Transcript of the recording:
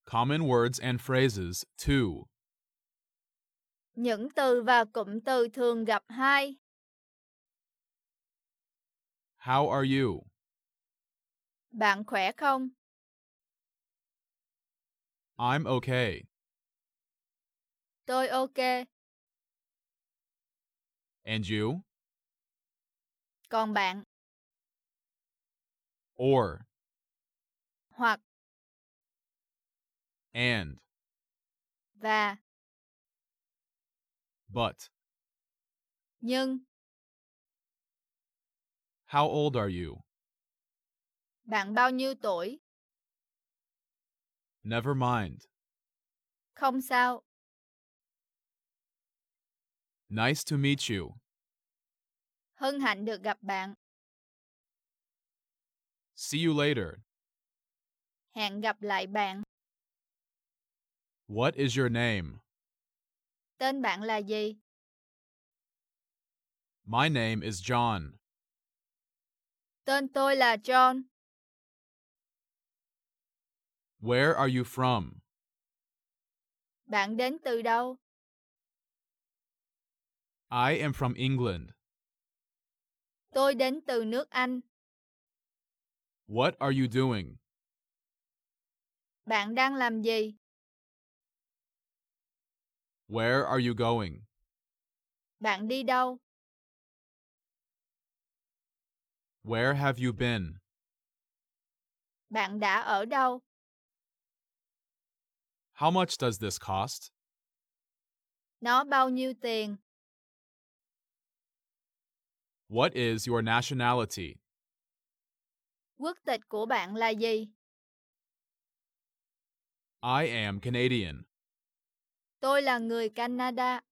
Common words and phrases 2. Những từ và cụm từ thường gặp hai. How are you? Bạn khỏe không? I'm okay. Tôi ok. And you? Còn bạn? Or, Hoặc and, và but. nhưng. How old are you? Bạn bao nhiêu tuổi? Never mind. Không sao. Nice to meet you. Hân hạnh được gặp bạn. See you later. Hẹn gặp lại bạn. What is your name? Tên bạn là gì? My name is John. Tên tôi là John. Where are you from? Bạn đến từ đâu? I am from England. Tôi đến từ nước Anh. What are you doing? Bạn đang làm gì? Where are you going? Bạn đi đâu? Where have you been? Bạn đã ở đâu? How much does this cost? Nó bao nhiêu tiền? What is your nationality? Quốc tịch của bạn là gì? I am Canadian. Tôi là người Canada.